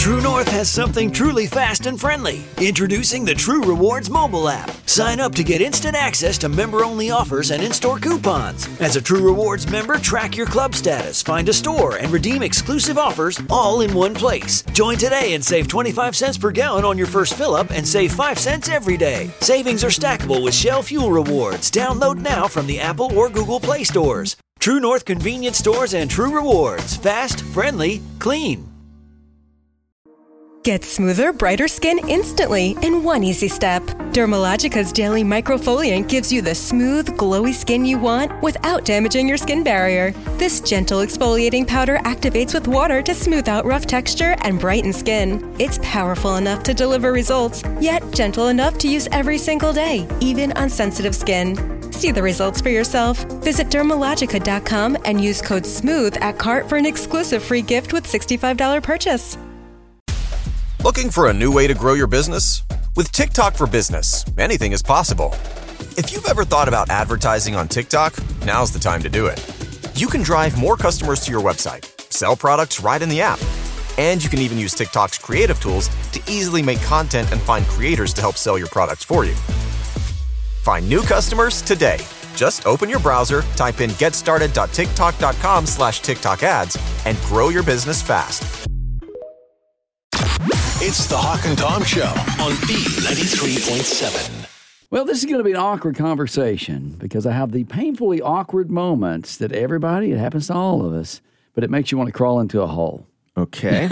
True North has something truly fast and friendly. Introducing the True Rewards mobile app. Sign up to get instant access to member-only offers and in-store coupons. As a True Rewards member, track your club status, find a store, and redeem exclusive offers all in one place. Join today and save 25 cents per gallon on your first fill-up and save 5 cents every day. Savings are stackable with Shell Fuel Rewards. Download now from the Apple or Google Play stores. True North convenience stores and True Rewards. Fast, friendly, clean. Get smoother, brighter skin instantly in one easy step. Dermalogica's Daily Microfoliant gives you the smooth, glowy skin you want without damaging your skin barrier. This gentle exfoliating powder activates with water to smooth out rough texture and brighten skin. It's powerful enough to deliver results, yet gentle enough to use every single day, even on sensitive skin. See the results for yourself. Visit Dermalogica.com and use code SMOOTH at cart for an exclusive free gift with $65 purchase. Looking for a new way to grow your business? With TikTok for Business, anything is possible. If you've ever thought about advertising on TikTok, now's the time to do it. You can drive more customers to your website, sell products right in the app, and you can even use TikTok's creative tools to easily make content and find creators to help sell your products for you. Find new customers today. Just open your browser, type in getstarted.tiktok.com/TikTok ads, and grow your business fast. It's the Hawk and Tom Show on B93.7. Well, this is going to be an awkward conversation because I have the painfully awkward moments that everybody, it happens to all of us, but it makes you want to crawl into a hole. Okay.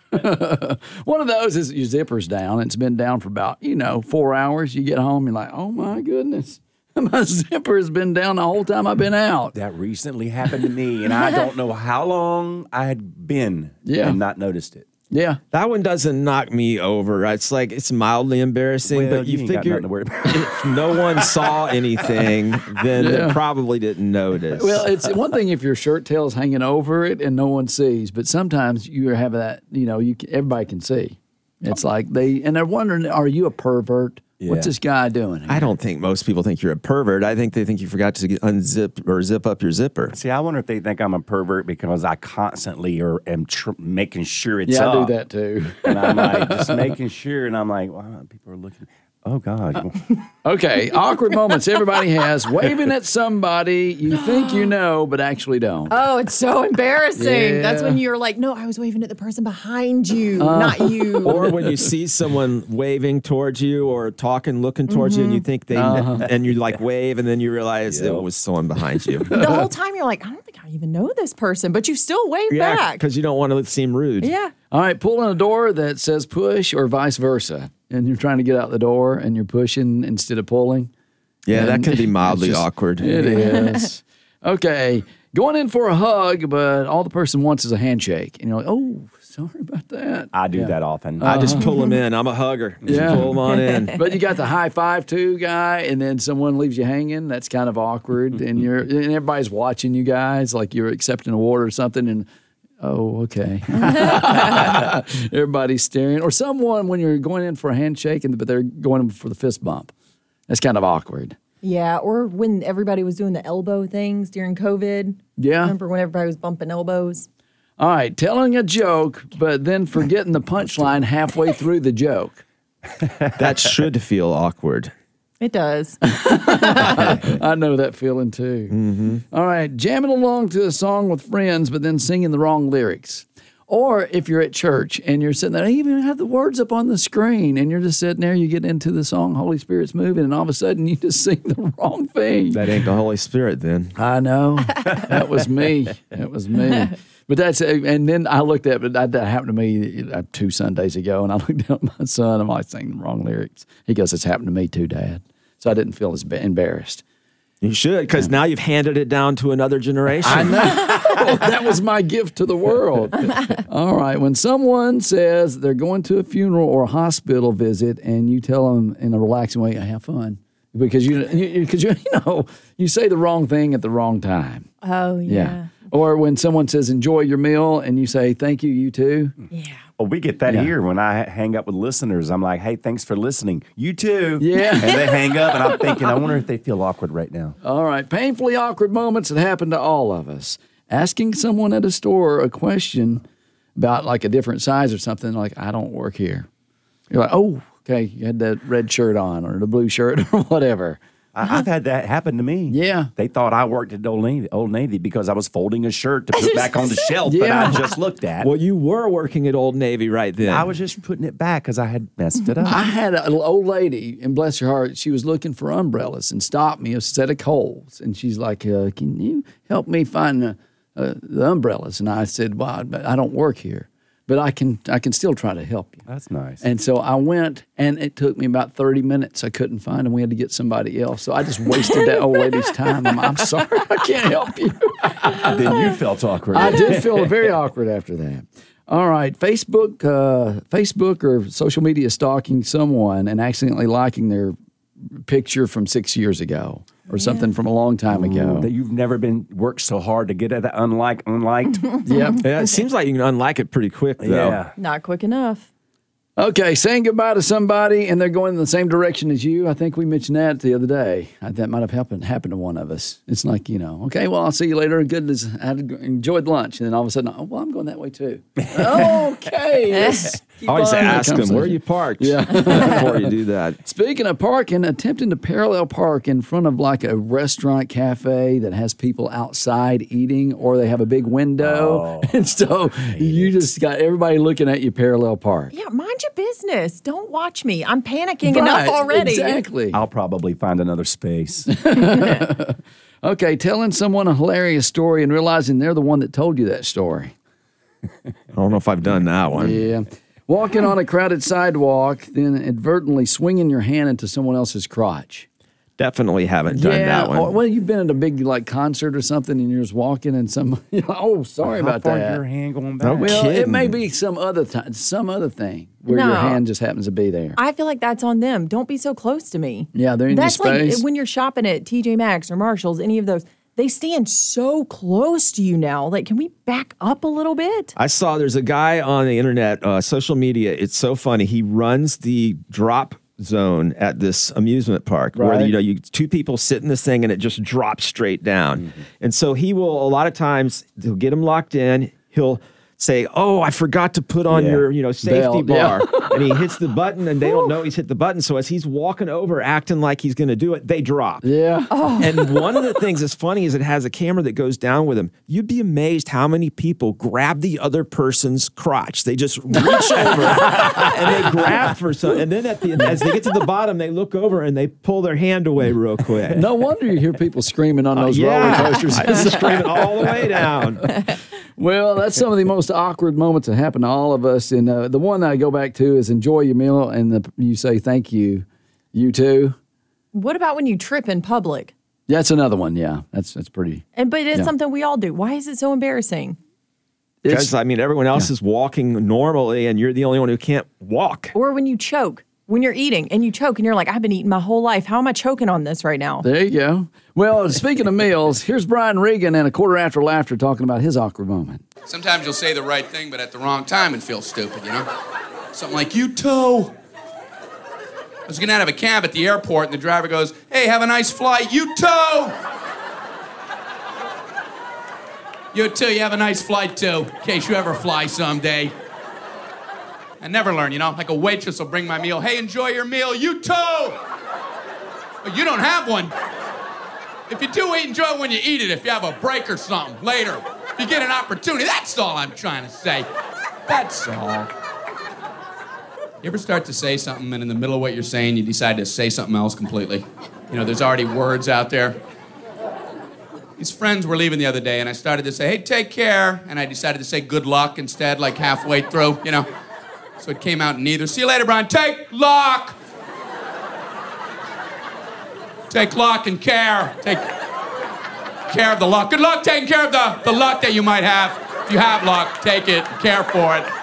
One of those is your zipper's down. It's been down for about, 4 hours. You get home, you're like, oh my goodness. My zipper has been down the whole time I've been out. That recently happened to me, and I don't know how long I had been and not noticed it. Yeah. That one doesn't knock me over. It's like it's mildly embarrassing, but you figure if no one saw anything, then they probably didn't notice. Well, it's one thing if your shirt tail's hanging over it and no one sees, but sometimes you have that, everybody can see. It's like they're wondering, are you a pervert? Yeah. What's this guy doing here? I don't think most people think you're a pervert. I think they think you forgot to unzip or zip up your zipper. See, I wonder if they think I'm a pervert because I constantly am making sure it's up. Yeah, I do that too. And I'm like, just making sure, and I'm like, wow, people are looking. Oh, God. Okay, awkward moments everybody has. Waving at somebody you think you know, but actually don't. Oh, it's so embarrassing. Yeah. That's when you're like, no, I was waving at the person behind you, not you. Or when you see someone waving towards you or talking, looking towards you, and you think and you like wave, and then you realize it was someone behind you. The whole time you're like, I don't think I even know this person, but you still wave back. Because you don't want to seem rude. Yeah. All right, pulling a door that says push or vice versa. And you're trying to get out the door and you're pushing instead of pulling. Yeah, that can be mildly awkward. It is. Okay, going in for a hug, but all the person wants is a handshake. And you're like, oh, sorry about that. I do that often. I just pull them in. I'm a hugger. Just pull them on in. But you got the high five too guy, and then someone leaves you hanging. That's kind of awkward. And everybody's watching you guys like you're accepting an award or something. And oh, okay. Everybody's staring. Or someone, when you're going in for a handshake, but they're going in for the fist bump. That's kind of awkward. Yeah, or when everybody was doing the elbow things during COVID. Yeah. Remember when everybody was bumping elbows? All right, telling a joke, but then forgetting the punchline halfway through the joke. That should feel awkward. It does. I know that feeling too. Mm-hmm. All right, jamming along to a song with friends, but then singing the wrong lyrics. Or if you're at church and you're sitting there, I even have the words up on the screen, and you're just sitting there, you get into the song, Holy Spirit's moving, and all of a sudden you just sing the wrong thing. That ain't the Holy Spirit then. I know. That was me. That was me. But and then I looked at it, that happened to me 2 Sundays ago, and I looked at my son, I'm like singing the wrong lyrics. He goes, it's happened to me too, Dad. So I didn't feel as embarrassed. You should, because now you've handed it down to another generation. I know. That was my gift to the world. All right. When someone says they're going to a funeral or a hospital visit, and you tell them in a relaxing way, have fun. Because you say the wrong thing at the wrong time. Oh, yeah. Or when someone says, enjoy your meal, and you say, thank you, you too. Yeah. Oh, we get that here when I hang up with listeners. I'm like, hey, thanks for listening. You too. Yeah. And they hang up, and I'm thinking, I wonder if they feel awkward right now. All right. Painfully awkward moments that happen to all of us. Asking someone at a store a question about like a different size or something, like, I don't work here. You're like, oh, okay, you had that red shirt on or the blue shirt or whatever. I've had that happen to me. Yeah. They thought I worked at Old Navy because I was folding a shirt to put back on the shelf that I just looked at. Well, you were working at Old Navy right then. I was just putting it back because I had messed it up. I had an old lady, and bless her heart, she was looking for umbrellas and stopped me a set of Kohl's. And she's like, can you help me find the umbrellas? And I said, well, I don't work here, but I can still try to help you. That's nice. And so I went, and it took me about 30 minutes. I couldn't find them. We had to get somebody else. So I just wasted that old lady's time. I'm sorry, I can't help you. Then you felt awkward. I did feel very awkward after that. All right, Facebook or social media stalking someone and accidentally liking their picture from 6 years ago or something from a long time ago. That you've never been worked so hard to get at that unliked. Yep. Yeah, it seems like you can unlike it pretty quick, though. Yeah. Not quick enough. Okay, saying goodbye to somebody and they're going in the same direction as you. I think we mentioned that the other day. That might have happened to one of us. It's like, okay, well, I'll see you later. Good, I enjoyed lunch. And then all of a sudden, oh, well, I'm going that way too. Okay. Always ask them, where are you parked? Yeah. Before you do that. Speaking of parking, attempting to parallel park in front of like a restaurant cafe that has people outside eating, or they have a big window. And so you just got everybody looking at you parallel park. Yeah, mind your business. Don't watch me. I'm panicking enough already. Exactly. I'll probably find another space. Okay, telling someone a hilarious story and realizing they're the one that told you that story. I don't know if I've done that one. Yeah. Walking on a crowded sidewalk, then inadvertently swinging your hand into someone else's crotch. Definitely haven't done that one. Well, you've been at a big like concert or something, and you're just walking, and sorry about How far that. your hand going back? Well, it may be some other thing where your hand just happens to be there. I feel like that's on them. Don't be so close to me. Yeah, they're in your space. That's like when you're shopping at TJ Maxx or Marshall's, any of those. They stand so close to you now. Like, can we back up a little bit? I saw there's a guy on the internet, social media. It's so funny. He runs the drop zone at this amusement park where you two people sit in this thing and it just drops straight down. Mm-hmm. And so he will, a lot of times, he'll get them locked in. He'll say, oh, I forgot to put on your safety bar. And he hits the button and they don't know he's hit the button. So as he's walking over acting like he's going to do it, they drop. Yeah. Oh. And one of the things that's funny is it has a camera that goes down with him. You'd be amazed how many people grab the other person's crotch. They just reach over and they grab for something. And then as they get to the bottom, they look over and they pull their hand away real quick. No wonder you hear people screaming on those roller coasters. Screaming all the way down. Well, that's some of the most awkward moments that happen to all of us. And the one that I go back to is enjoy your meal and you say thank you. You too. What about when you trip in public? That's another one. Yeah, that's pretty. But it's something we all do. Why is it so embarrassing? Because, everyone else is walking normally and you're the only one who can't walk. Or when you choke. When you're eating and you choke and you're like, I've been eating my whole life. How am I choking on this right now? There you go. Well, speaking of meals, here's Brian Regan and A Quarter After Laughter talking about his awkward moment. Sometimes you'll say the right thing, but at the wrong time it feels stupid, Something like, you too. I was getting out of a cab at the airport and the driver goes, hey, have a nice flight. You too. You too, you have a nice flight too, in case you ever fly someday. I never learn, like a waitress will bring my meal. Hey, enjoy your meal. You too. Well, you don't have one. If you do eat, enjoy it when you eat it. If you have a break or something later, if you get an opportunity, that's all I'm trying to say. That's all. You ever start to say something and in the middle of what you're saying, you decide to say something else completely? There's already words out there. These friends were leaving the other day and I started to say, hey, take care. And I decided to say good luck instead, like halfway through, So it came out in neither. See you later, Brian. Take luck. Take luck and care. Take care of the luck. Good luck taking care of the luck that you might have. If you have luck, take it, care for it.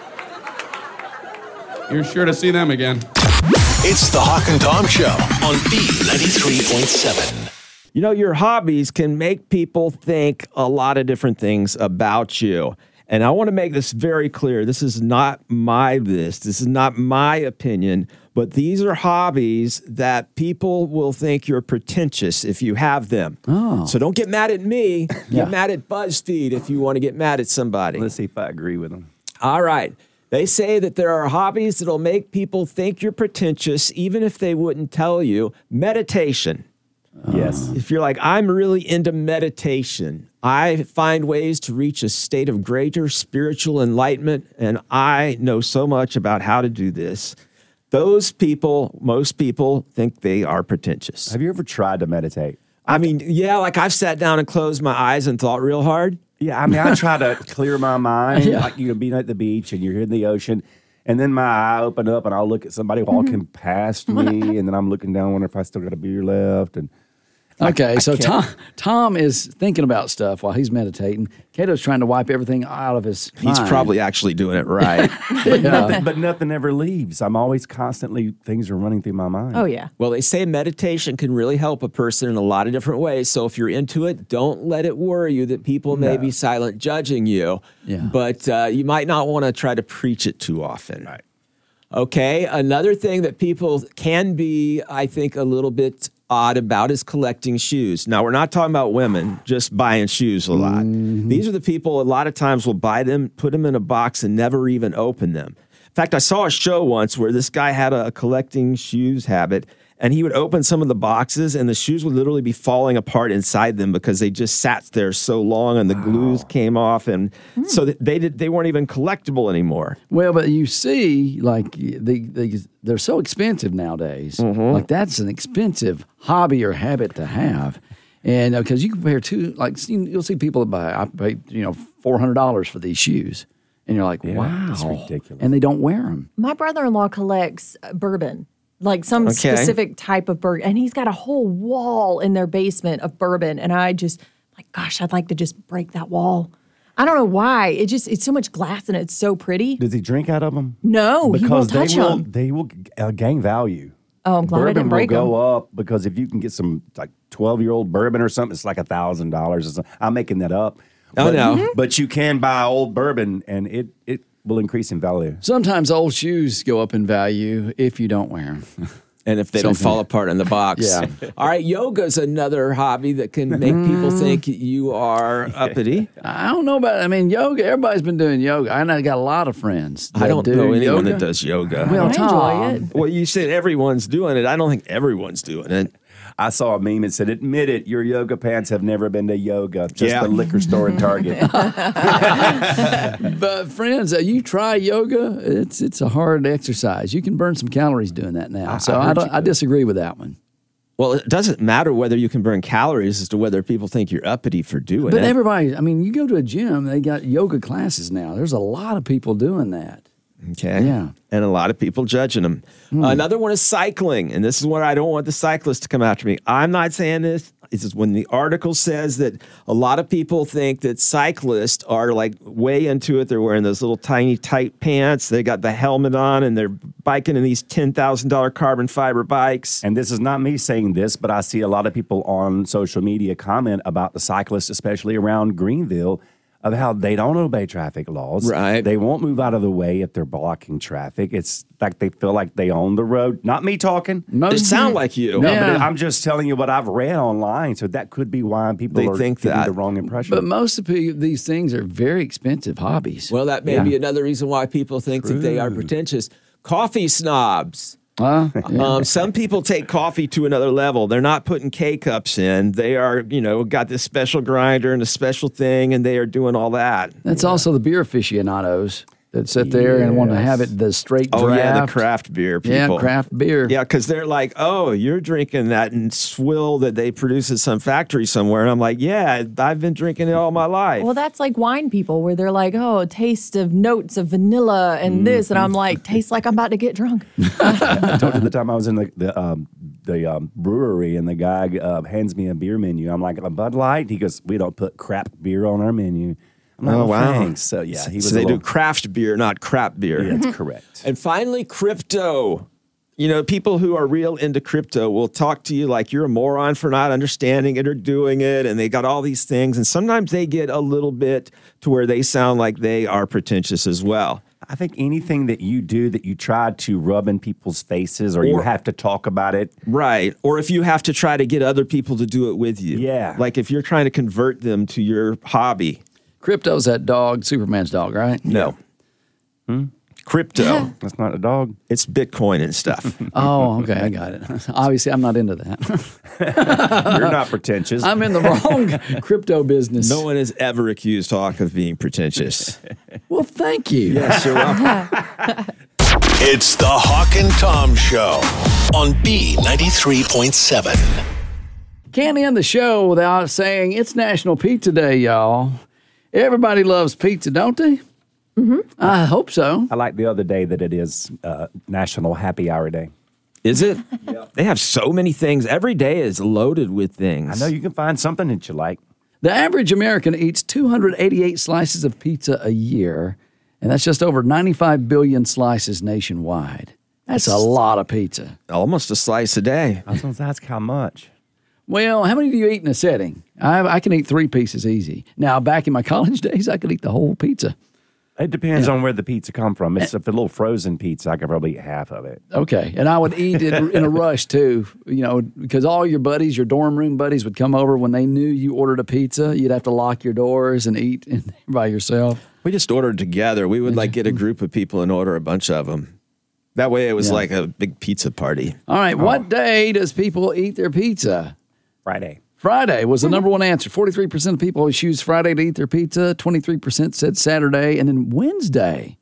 You're sure to see them again. It's the Hawk and Tom Show on B93.7. Your hobbies can make people think a lot of different things about you. And I want to make this very clear. This is not my list. This is not my opinion. But these are hobbies that people will think you're pretentious if you have them. Oh. So don't get mad at me. Get mad at BuzzFeed if you want to get mad at somebody. Let's see if I agree with them. All right. They say that there are hobbies that'll make people think you're pretentious, even if they wouldn't tell you. Meditation. Yes. If you're like, I'm really into meditation, I find ways to reach a state of greater spiritual enlightenment, and I know so much about how to do this. Those people, most people, think they are pretentious. Have you ever tried to meditate? I mean, yeah, like I've sat down and closed my eyes and thought real hard. Yeah, I mean, I try to clear my mind, like being at the beach and you're in the ocean, and then my eye open up and I'll look at somebody walking past me, and then I'm looking down, wonder if I still got a beer left. And okay, so Tom is thinking about stuff while he's meditating. Cato's trying to wipe everything out of his mind. He's probably actually doing it right. But nothing ever leaves. I'm always constantly, things are running through my mind. Oh, yeah. Well, they say meditation can really help a person in a lot of different ways. So if you're into it, don't let it worry you that people may be silent judging you. Yeah. But you might not want to try to preach it too often. Right. Okay, another thing that people can be, I think, a little bit odd about is collecting shoes. Now, we're not talking about women just buying shoes a lot. These are the people a lot of times will buy them, put them in a box, and never even open them. In fact, I saw a show once where this guy had a collecting shoes habit, and he would open some of the boxes, and the shoes would literally be falling apart inside them because they just sat there so long, and the glues came off, and so they weren't even collectible anymore. Well, but you see, like they're so expensive nowadays. Like that's an expensive hobby or habit to have, and because you compare two, like you'll see people that buy, I paid $400 for these shoes, and you're like, wow, that's ridiculous, and they don't wear them. My brother-in-law collects bourbon. Like some specific type of bourbon. And he's got a whole wall in their basement of bourbon. And I just, gosh, I'd like to just break that wall. I don't know why. It's so much glass and it's so pretty. Does he drink out of them? No, because he won't touch them. They will gain value. Oh, I'm glad I didn't break them. Bourbon will go up because if you can get some 12-year-old bourbon or something, it's like $1,000 or something. I'm making that up. But you can buy old bourbon and it will increase in value. Sometimes old shoes go up in value if you don't wear them. And if they don't fall apart in the box. Yeah. All right, yoga's another hobby that can make people think you are uppity. I don't know about, yoga, everybody's been doing yoga. I know I got a lot of friends that I don't do know anyone yoga. that does yoga. Well, I Tom, enjoy it. Well, you said everyone's doing it. I don't think everyone's doing it. I saw a meme that said, admit it, your yoga pants have never been to yoga, just the liquor store and Target. But friends, you try yoga, it's a hard exercise. You can burn some calories doing that now. So I disagree with that one. Well, it doesn't matter whether you can burn calories as to whether people think you're uppity for doing it. But everybody, you go to a gym, they got yoga classes now. There's a lot of people doing that. Okay. Yeah. And a lot of people judging them. Another one is cycling. And this is where I don't want the cyclists to come after me. I'm not saying this. This is when the article says that a lot of people think that cyclists are way into it. They're wearing those little tiny tight pants. They got the helmet on and they're biking in these $10,000 carbon fiber bikes. And this is not me saying this, but I see a lot of people on social media comment about the cyclists, especially around Greenville, of how they don't obey traffic laws. Right. They won't move out of the way if they're blocking traffic. It's like they feel like they own the road. Not me talking. It sound like you. No, but I'm just telling you what I've read online. So that could be why people are think getting that. the wrong impression. But most of these things are very expensive hobbies. Well, that may be another reason why people think that they are pretentious. Coffee snobs. Some people take coffee to another level. They're not putting K-cups in. They are, got this special grinder and a special thing, and they are doing all that. That's also the beer aficionados that sit there and want to have it the straight draft. Oh, yeah, the craft beer people. Yeah, craft beer. Yeah, because they're like, oh, you're drinking that swill that they produce at some factory somewhere. And I'm like, yeah, I've been drinking it all my life. Well, that's like wine people where they're like, oh, taste of notes of vanilla and this. And I'm like, tastes like I'm about to get drunk. I told you the time I was in the brewery and the guy hands me a beer menu. I'm like, a Bud Light? He goes, we don't put crap beer on our menu. Oh, wow. Thanks. So, yeah, he was so they do craft beer, not crap beer. Yeah, that's correct. And finally, crypto. People who are real into crypto will talk to you like you're a moron for not understanding it or doing it, and they got all these things. And sometimes they get a little bit to where they sound like they are pretentious as well. I think anything that you do that you try to rub in people's faces or you have to talk about it. Right. Or if you have to try to get other people to do it with you. Yeah. Like if you're trying to convert them to your hobby. Crypto's that dog, Superman's dog, right? No. Crypto. That's not a dog. It's Bitcoin and stuff. Oh, okay, I got it. Obviously, I'm not into that. You're not pretentious. I'm in the wrong crypto business. No one has ever accused Hawk of being pretentious. Well, thank you. Yes, you're welcome. It's the Hawk and Tom Show on B93.7. Can't end the show without saying it's National Pizza Day, y'all. Everybody loves pizza, don't they? Mm-hmm. I hope so. I like the other day that it is National Happy Hour Day. Is it? Yeah. They have so many things. Every day is loaded with things. I know you can find something that you like. The average American eats 288 slices of pizza a year, and that's just over 95 billion slices nationwide. That's a lot of pizza. Almost a slice a day. I was going to ask how much. Well, how many do you eat in a setting? I can eat 3 pieces easy. Now, back in my college days, I could eat the whole pizza. It depends on where the pizza come from. If it's a little frozen pizza, I could probably eat half of it. Okay, and I would eat it in a rush too, because all your buddies, your dorm room buddies would come over when they knew you ordered a pizza. You'd have to lock your doors and eat by yourself. We just ordered together. We would get a group of people and order a bunch of them. That way it was like a big pizza party. All right, what day does people eat their pizza? Friday. Friday was the number one answer. 43% of people always choose Friday to eat their pizza. 23% said Saturday. And then Wednesday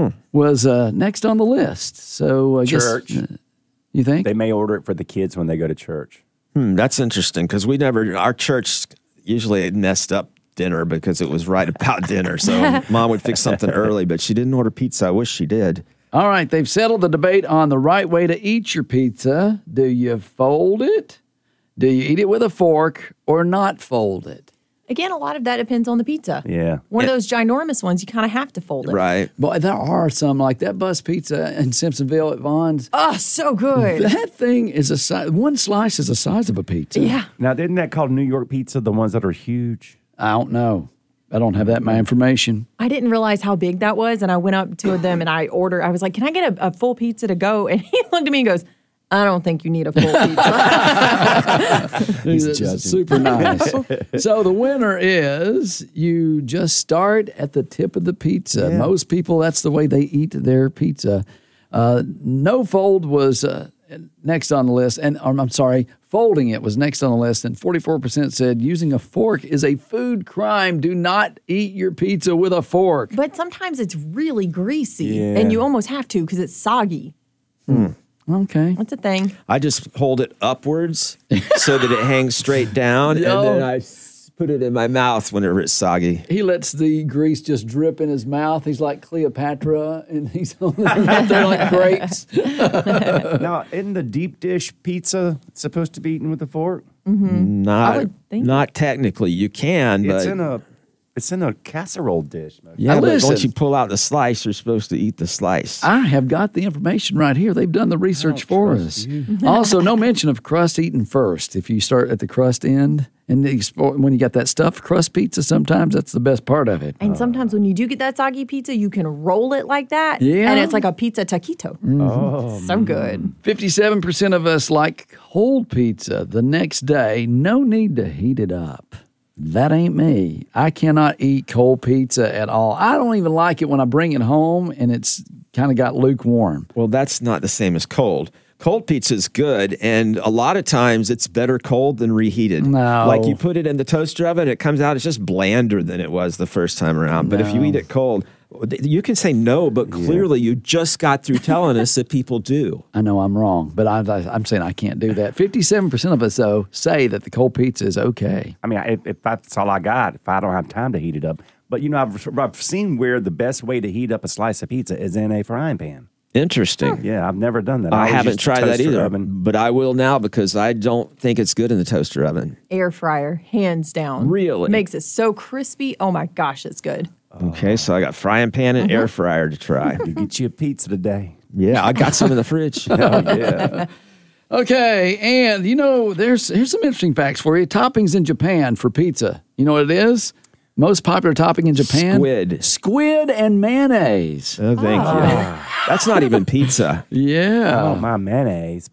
was next on the list. So I church. Guess, you think? They may order it for the kids when they go to church. That's interesting because our church usually messed up dinner because it was right about dinner. So Mom would fix something early, but she didn't order pizza. I wish she did. All right. They've settled the debate on the right way to eat your pizza. Do you fold it? Do you eat it with a fork or not fold it? Again, a lot of that depends on the pizza. Yeah. One of those ginormous ones, you kind of have to fold it. Right. But there are some like that Bus Pizza in Simpsonville at Vaughn's. Oh, so good. That thing is one slice is the size of a pizza. Yeah. Now, isn't that called New York pizza, the ones that are huge? I don't know. I don't have that in my information. I didn't realize how big that was, and I went up to them and I was like, can I get a full pizza to go? And he looked at me and goes, I don't think you need a full pizza. He's super nice. So the winner is you just start at the tip of the pizza. Yeah. Most people, that's the way they eat their pizza. No fold was next on the list. And I'm sorry, folding it was next on the list. And 44% said using a fork is a food crime. Do not eat your pizza with a fork. But sometimes it's really greasy, and you almost have to because it's soggy. Okay. That's a thing. I just hold it upwards so that it hangs straight down, and then I put it in my mouth whenever it's soggy. He lets the grease just drip in his mouth. He's like Cleopatra, and he's up there like grapes. Now, isn't the deep dish pizza supposed to be eaten with a fork? Mm-hmm. Not technically. You can, but it's in a casserole dish. Yeah, but once you pull out the slice, you're supposed to eat the slice. I have got the information right here. They've done the research for us. Also, no mention of crust eaten first. If you start at the crust end, and when you got that stuffed crust pizza, sometimes that's the best part of it. And sometimes when you do get that soggy pizza, you can roll it like that. Yeah. And it's like a pizza taquito. Mm-hmm. Oh, so good. 57% of us like cold pizza the next day. No need to heat it up. That ain't me. I cannot eat cold pizza at all. I don't even like it when I bring it home and it's kind of got lukewarm. Well, that's not the same as cold. Cold pizza is good, and a lot of times it's better cold than reheated. No. Like you put it in the toaster oven, it comes out, it's just blander than it was the first time around. But if you eat it cold, you can say no, but clearly you just got through telling us that people do. I know I'm wrong, but I'm saying I can't do that. 57% of us, though, say that the cold pizza is okay. I mean, if that's all I got, if I don't have time to heat it up. But, I've seen where the best way to heat up a slice of pizza is in a frying pan. Interesting. Yeah, I've never done that. I haven't tried that either, but I will now because I don't think it's good in the toaster oven. Air fryer, hands down. Really? Makes it so crispy. Oh, my gosh, it's good. Okay, so I got frying pan and air fryer to try. You get you a pizza today. Yeah, I got some in the fridge. Oh, yeah. Okay, and here's some interesting facts for you. Toppings in Japan for pizza. You know what it is? Most popular topping in Japan? Squid and mayonnaise. Oh, thank you. That's not even pizza. Yeah. I don't mind mayonnaise, but...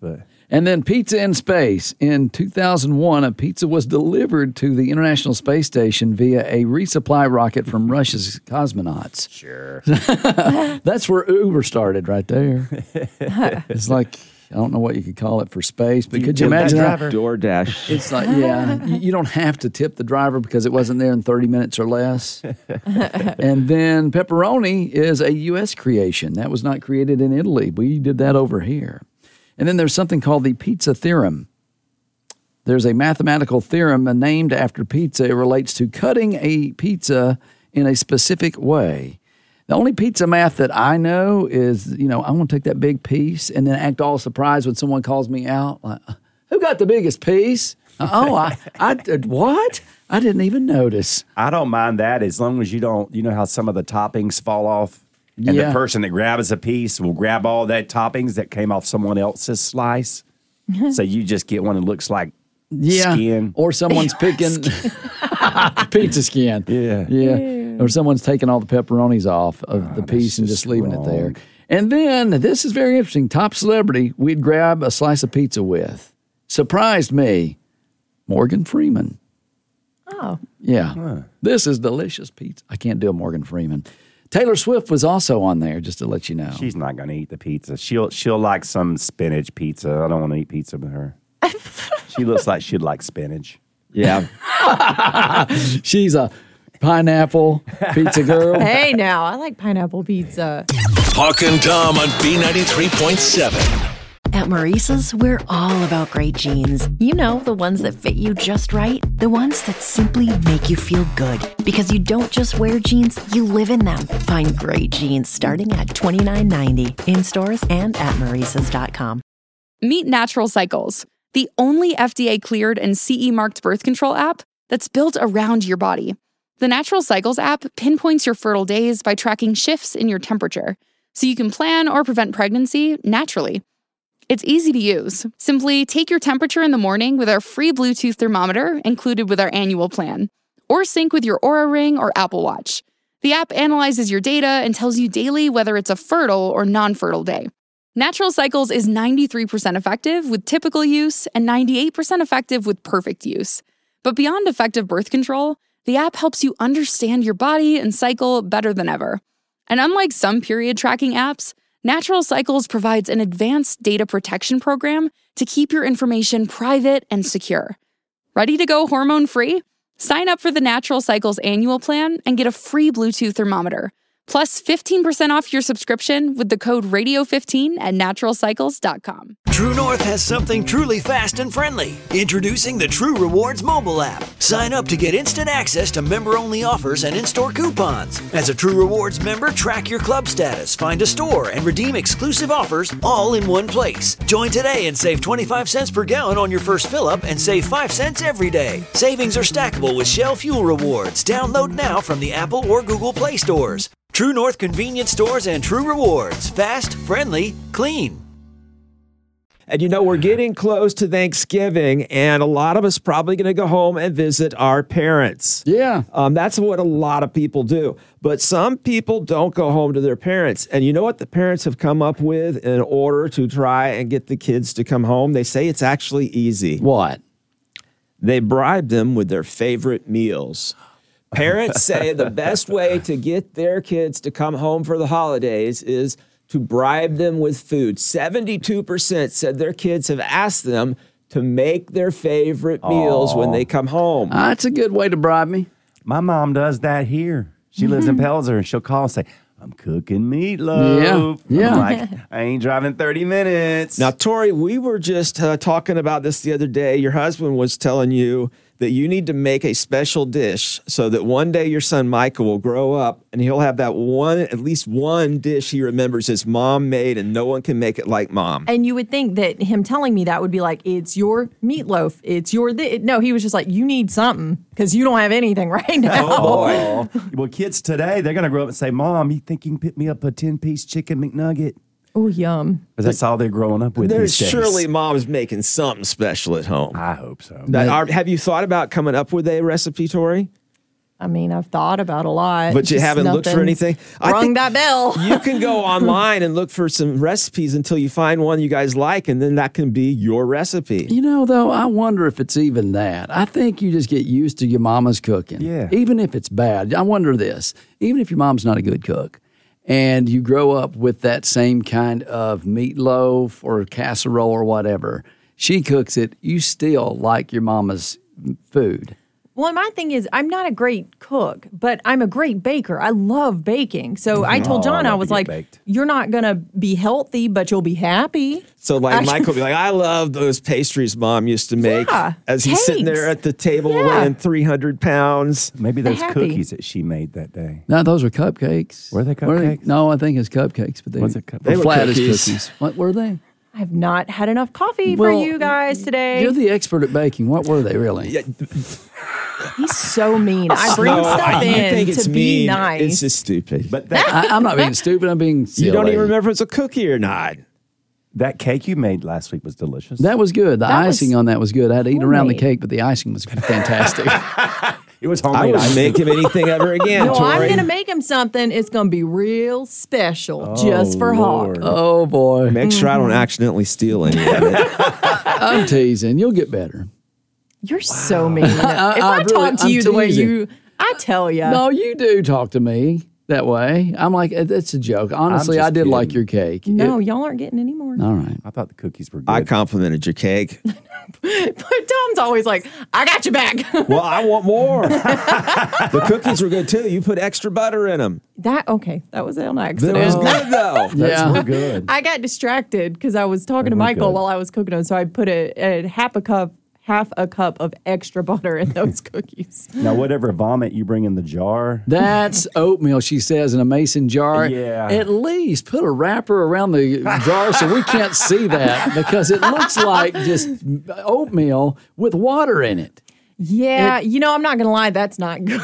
And then pizza in space. In 2001, a pizza was delivered to the International Space Station via a resupply rocket from Russia's cosmonauts. Sure. That's where Uber started right there. It's like, I don't know what you could call it for space, but could you imagine that? DoorDash. It's like, yeah, you don't have to tip the driver because it wasn't there in 30 minutes or less. And then pepperoni is a U.S. creation. That was not created in Italy. We did that over here. And then there's something called the pizza theorem. There's a mathematical theorem named after pizza. It relates to cutting a pizza in a specific way. The only pizza math that I know is, I want to take that big piece and then act all surprised when someone calls me out. Like, who got the biggest piece? I did what? I didn't even notice. I don't mind that as long as you don't, how some of the toppings fall off? And the person that grabs a piece will grab all that toppings that came off someone else's slice. So you just get one that looks like skin. Or someone's picking pizza skin. Yeah. Or someone's taking all the pepperonis off of the piece and just leaving it there. And then, this is very interesting, top celebrity we'd grab a slice of pizza with. Surprised me, Morgan Freeman. Oh. Yeah. This is delicious pizza. I can't do a Morgan Freeman. Taylor Swift was also on there, just to let you know. She's not going to eat the pizza. She'll like some spinach pizza. I don't want to eat pizza with her. She looks like she'd like spinach. Yeah. She's a pineapple pizza girl. Hey, now, I like pineapple pizza. Hawk and Tom on B93.7. At Maurice's, we're all about great jeans. You know, the ones that fit you just right. The ones that simply make you feel good. Because you don't just wear jeans, you live in them. Find great jeans starting at $29.90 in stores and at Maurices.com. Meet Natural Cycles, the only FDA-cleared and CE-marked birth control app that's built around your body. The Natural Cycles app pinpoints your fertile days by tracking shifts in your temperature, so you can plan or prevent pregnancy naturally. It's easy to use. Simply take your temperature in the morning with our free Bluetooth thermometer included with our annual plan, or sync with your Oura Ring or Apple Watch. The app analyzes your data and tells you daily whether it's a fertile or non-fertile day. Natural Cycles is 93% effective with typical use and 98% effective with perfect use. But beyond effective birth control, the app helps you understand your body and cycle better than ever. And unlike some period tracking apps, Natural Cycles provides an advanced data protection program to keep your information private and secure. Ready to go hormone-free? Sign up for the Natural Cycles annual plan and get a free Bluetooth thermometer, plus 15% off your subscription with the code RADIO15 at naturalcycles.com. True North has something truly fast and friendly. Introducing the True Rewards mobile app. Sign up to get instant access to member-only offers and in-store coupons. As a True Rewards member, track your club status, find a store, and redeem exclusive offers all in one place. Join today and save 25 cents per gallon on your first fill-up and save 5 cents every day. Savings are stackable with Shell Fuel Rewards. Download now from the Apple or Google Play stores. True North convenience stores and True Rewards. Fast, friendly, clean. And we're getting close to Thanksgiving, and a lot of us probably going to go home and visit our parents. Yeah. That's what a lot of people do. But some people don't go home to their parents. And you know what the parents have come up with in order to try and get the kids to come home? They say it's actually easy. What? They bribe them with their favorite meals. Parents say the best way to get their kids to come home for the holidays is to bribe them with food. 72% said their kids have asked them to make their favorite meals when they come home. That's a good way to bribe me. My mom does that here. She lives in Pelzer, and she'll call and say, I'm cooking meatloaf. Yeah. I'm like, I ain't driving 30 minutes. Now, Tori, we were just talking about this the other day. Your husband was telling you that you need to make a special dish so that one day your son Michael will grow up and he'll have that at least one dish he remembers his mom made, and no one can make it like mom. And you would think that him telling me that would be like, it's your meatloaf, it's your no, he was just like, you need something because you don't have anything right now. Oh, well, kids today, they're going to grow up and say, Mom, you think you can pick me up a 10-piece chicken McNugget? Oh, yum. Because that's all they're growing up with. There's these days. surely mom's making something special at home. I hope so. Have you thought about coming up with a recipe, Tori? I mean, I've thought about a lot. But you haven't looked for anything? Rung that bell. You can go online and look for some recipes until you find one you guys like, and then that can be your recipe. You know, though, I wonder if it's even that. I think you just get used to your mama's cooking. Yeah. Even if it's bad. I wonder this. Even if your mom's not a good cook, and you grow up with that same kind of meatloaf or casserole or whatever, she cooks it, you still like your mama's food. Well, my thing is, I'm not a great cook, but I'm a great baker. I love baking. So I told John, I was like, you're not going to be healthy, but you'll be happy. So like Michael will be like, I love those pastries Mom used to make as he's sitting there at the table weighing 300 pounds. Maybe those cookies that she made that day. No, those were cupcakes. Were they cupcakes? No, I think it's cupcakes. But Was it cupcakes? They were flattish cookies. cookies. What were they? I have not had enough coffee for you guys today. You're the expert at baking. What were they really? He's so mean. I bring stuff in to be nice. It's just stupid. But I'm not being stupid. I'm being silly. You don't even remember if it's a cookie or not. that cake you made last week was delicious. That was good. The icing on that was good. I had to eat around the homemade. cake, but the icing was fantastic. It was I homemade. wouldn't make him anything ever again, No, Tori. I'm going to make him something. It's going to be real special just for Hawk. Oh, boy. Make sure I don't accidentally steal any of it. I'm teasing. You'll get better. You're so mean. If I really- talk to I'm you the way teasing. I tell you. No, you do talk to me that way. I'm like, it's a joke. Honestly, just I did kidding. like your cake. No, y'all aren't getting any more. All right. I thought the cookies were good. I complimented your cake. But Tom's always like, I got you back. Well, I want more. The cookies were good too. You put extra butter in them. That was an That accident. was good though. Yeah. Those were good. I got distracted because I was talking to were Michael good. while I was cooking them. So I put half a cup of extra butter in those cookies. Now, whatever vomit you bring in the jar, That's oatmeal, she says, in a mason jar. Yeah. At least put a wrapper around the jar so we can't see that because it looks like just oatmeal with water in it. Yeah, I'm not going to lie, that's not good.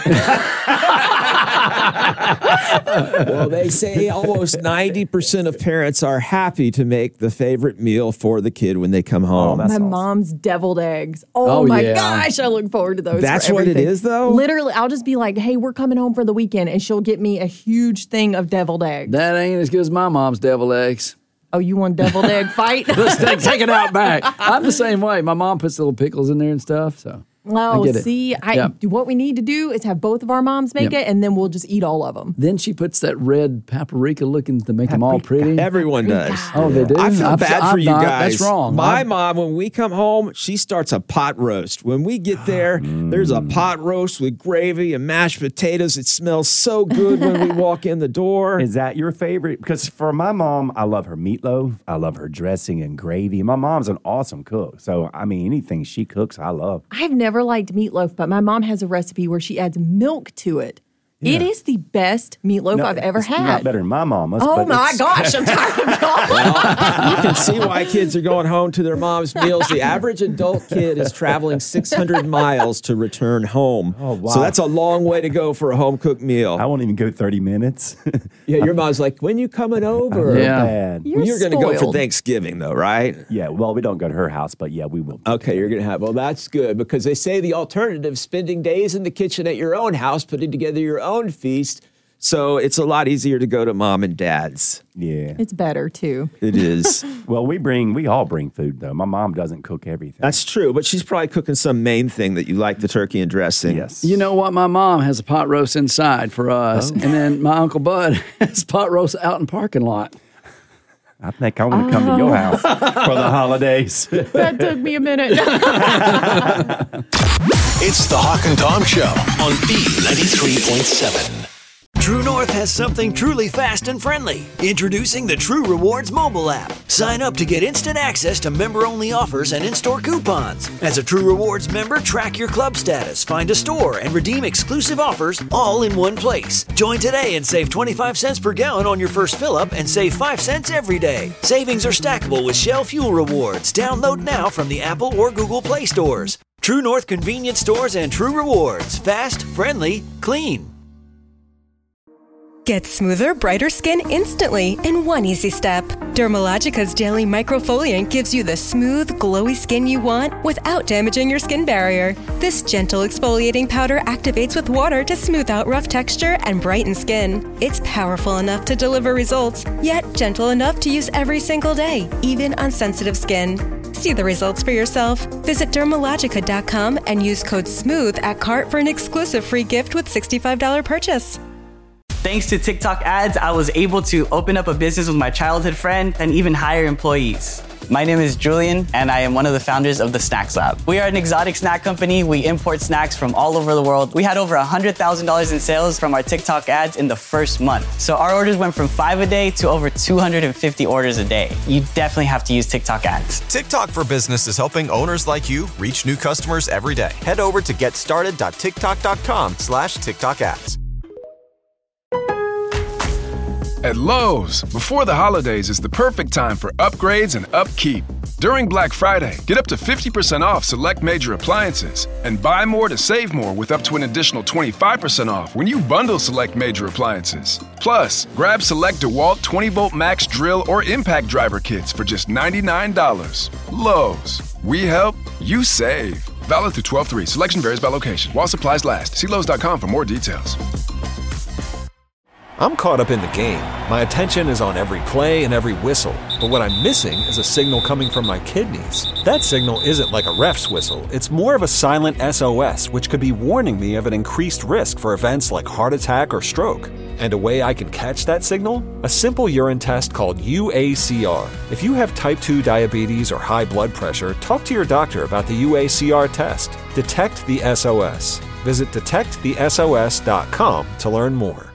Well, they say almost 90% of parents are happy to make the favorite meal for the kid when they come home. that's My awesome. mom's deviled eggs. Oh my yeah. gosh, I look forward to those. That's for what it everything. is, though? Literally, I'll just be like, hey, we're coming home for the weekend, and she'll get me a huge thing of deviled eggs. That ain't as good as my mom's deviled eggs. Oh, you want deviled egg fight? Let's take it out back. I'm the same way. My mom puts little pickles in there and stuff. So Oh, I get it. see, Yep. what we need to do is have both of our moms make it, and then we'll just eat all of them. Then she puts that red paprika looking to make them all pretty. Everyone does. Oh, they do? I feel I've- bad I've for you not. guys. That's wrong. My mom, when we come home, she starts a pot roast. When we get there, there's a pot roast with gravy and mashed potatoes. It smells so good when we walk in the door. Is that your favorite? Because for my mom, I love her meatloaf. I love her dressing and gravy. My mom's an awesome cook. So, I mean, anything she cooks, I love. I've never liked meatloaf, but my mom has a recipe where she adds milk to it. It is the best meatloaf I've ever it's had. Not better than my mama's. Oh but my it's- gosh, I'm tired of y'all. You can see why kids are going home to their mom's meals. The average adult kid is traveling 600 miles to return home. Oh, wow. So that's a long way to go for a home cooked meal. I won't even go 30 minutes. Yeah, your mom's like, when you coming over? Yeah. Bad. You're going to go for spoiled. Thanksgiving, though, right? Yeah, well, we don't go to her house, but yeah, we will. Okay, you're going to have, well, that's good because they say the alternative, spending days in the kitchen at your own house, putting together your own feast. So it's a lot easier to go to mom and dad's. Yeah. It's better too. It is. Well, we all bring food, though. My mom doesn't cook everything. That's true, but she's probably cooking some main thing that you like, the turkey and dressing. Yes. You know what? My mom has a pot roast inside for us. And then my Uncle Bud has pot roast out in parking lot. I think I want to come to your house for the holidays. That took me a minute. It's the Hawk and Tom Show on B93.7. True North has something truly fast and friendly. Introducing the True Rewards mobile app. Sign up to get instant access to member-only offers and in-store coupons. As a True Rewards member, track your club status, find a store, and redeem exclusive offers all in one place. Join today and save 25 cents per gallon on your first fill-up and save 5 cents every day. Savings are stackable with Shell Fuel Rewards. Download now from the Apple or Google Play stores. True North convenience stores and True Rewards. Fast, friendly, clean. Get smoother, brighter skin instantly in one easy step. Dermalogica's daily microfoliant gives you the smooth, glowy skin you want without damaging your skin barrier. This gentle exfoliating powder activates with water to smooth out rough texture and brighten skin. It's powerful enough to deliver results, yet gentle enough to use every single day, even on sensitive skin. See the results for yourself. Visit Dermalogica.com and use code SMOOTH at cart for an exclusive free gift with $65 purchase. Thanks to TikTok ads, I was able to open up a business with my childhood friend and even hire employees. My name is Julian, and I am one of the founders of the Snacks Lab. We are an exotic snack company. We import snacks from all over the world. We had over $100,000 in sales from our TikTok ads in the first month. So our orders went from 5 a day to over 250 orders a day. You definitely have to use TikTok ads. TikTok for Business is helping owners like you reach new customers every day. Head over to getstarted.tiktok.com/TikTok ads. At Lowe's, before the holidays is the perfect time for upgrades and upkeep. During Black Friday, get up to 50% off select major appliances and buy more to save more with up to an additional 25% off when you bundle select major appliances. Plus, grab select DeWalt 20-volt max drill or impact driver kits for just $99. Lowe's, we help, you save. Valid through 12/3. Selection varies by location. While supplies last. See Lowe's.com for more details. I'm caught up in the game. My attention is on every play and every whistle. But what I'm missing is a signal coming from my kidneys. That signal isn't like a ref's whistle. It's more of a silent SOS, which could be warning me of an increased risk for events like heart attack or stroke. And a way I can catch that signal? A simple urine test called UACR. If you have type 2 diabetes or high blood pressure, talk to your doctor about the UACR test. Detect the SOS. Visit detectthesos.com to learn more.